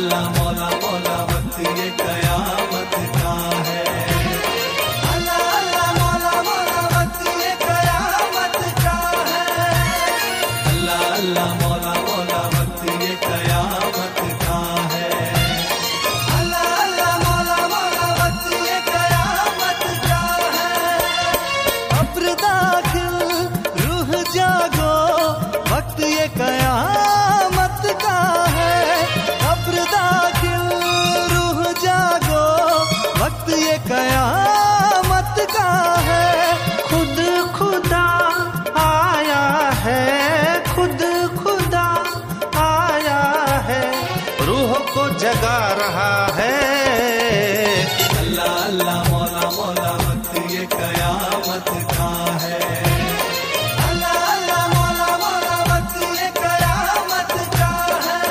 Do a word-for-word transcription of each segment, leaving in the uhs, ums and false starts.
अल्लाह मौला मौला वक्त ये कयामत का है। अल्लाह अल्लाह मौला मौला वक्त ये कयामत का है। अल्लाह अल्लाह मौला मौला वक्त ये कयामत का है। अल्लाह अल्लाह मौला मौला वक्त ये कयामत का है। अब्र दाखिल रूह जागो वक्त ये कयामत का है। अब्र दाखिल रूह जागो वक्त ये कयामत का है। खुद खुदा आया है, खुद खुदा आया है, रूह को जगा रहा है। अल्लाह अल्लाह मौला मौला वक्त ये कयामत का है। अल्लाह अल्लाह मौला मौला वक्त ये कयामत का है।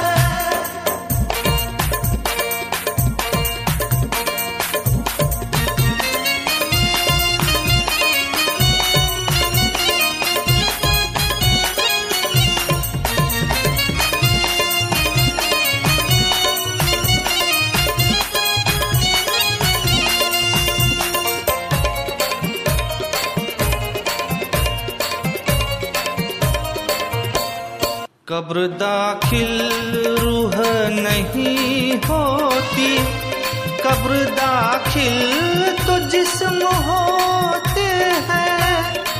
कब्र दाखिल रूह नहीं होती, कब्र दाखिल तो जिस्म होते हैं।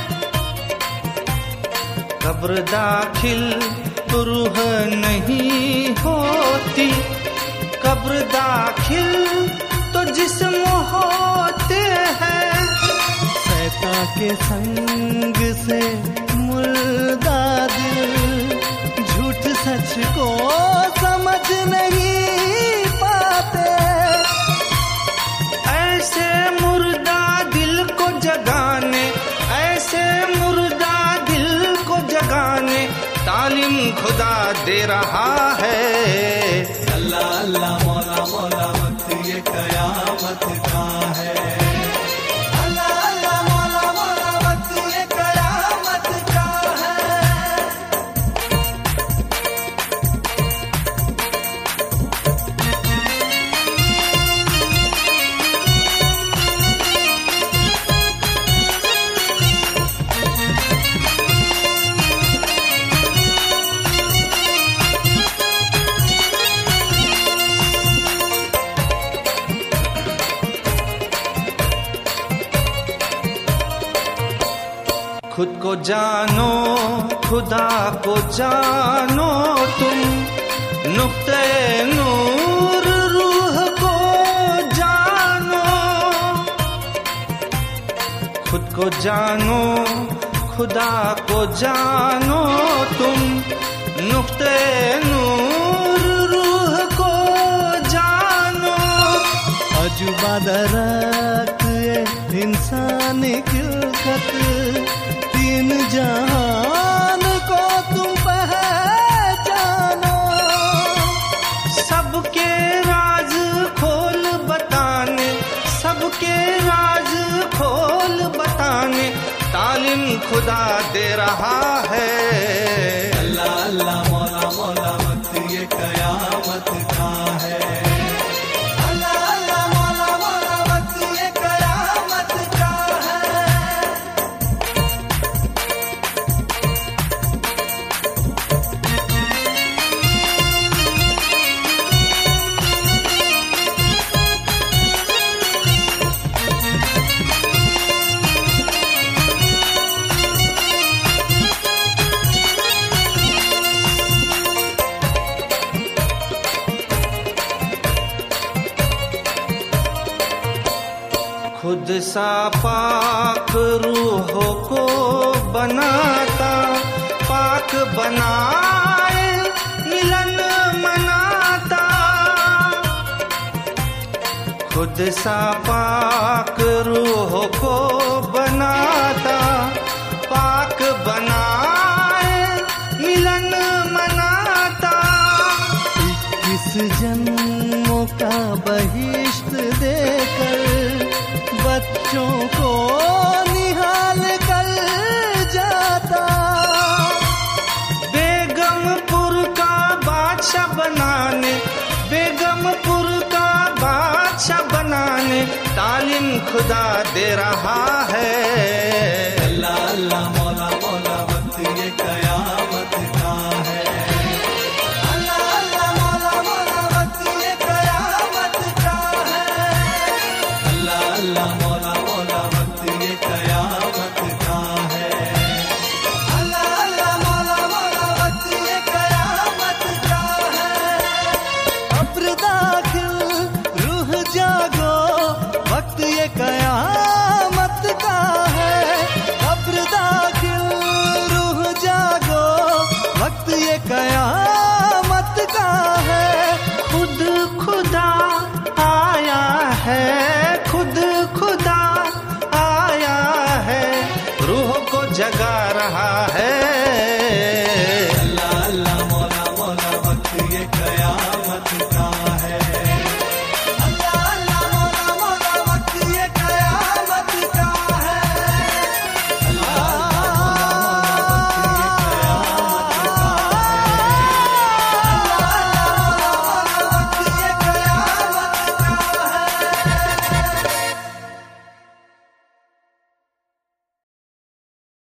कब्र दाखिल रूह नहीं होती, कब्र दाखिल तो जिस्म होते हैं। शैतान के संग से मुर्दा दिल झूठ सच को समझ नहीं पाते। ऐसे मुर्दा दिल को जगाने, ऐसे मुर्दा दिल को जगाने तालीम खुदा दे रहा है। अल्लाह अल्लाह मौला मौला वक्त ये कयामत का है। अल्लाह अल्लाह मौला मौला वक्त ये कयामत का है। खुद को जानो, खुदा को जानो तुम, नुक्ते नूर रूह को जानो। खुद को जानो, खुदा को जानो तुम, नुक्ते नूर रूह को जानो। अजुबा दरख्त ये इंसान खिलकत, तीन जहान को तुम पहचानो। सबके राज खोल बताने, सबके राज खोल बताने तालीम खुदा दे रहा है। अल्लाह अल्लाह मौला मौला वक्त ये कयामत का है। अल्लाह अल्लाह मौला मौला वक्त ये कयामत का है। खुद सा पाक रूह को बनाता, पाक बनाए मिलन मनाता। खुद सा पाक रूह को बनाता, पाक बनाए मिलन मनाता। इक्कीस जन्मों का बहिश्त देकर बच्चों को निहाल कर जाता। बेगमपुर का बादशाह बनाने, बेगम तालीम खुदा दे रहा है। अल्लाह अल्लाह मौला मौला वक्त ये कयामत का है। अल्लाह अल्लाह मौला मौला वक्त ये कयामत का है। अल्लाह अल्लाह मौला मौला वक्त ये कयामत का है। अल्लाह अल्लाह मौला मौला वक्त ये कयामत का है। अब्र दाखिल रूह जागो वक्त ये कयामत का है। अब्र दाखिल रूह जागो वक्त ये कयामत का है। खुद खुदा आया है, खुद खुदा आया है, रूह को जगा रहा है।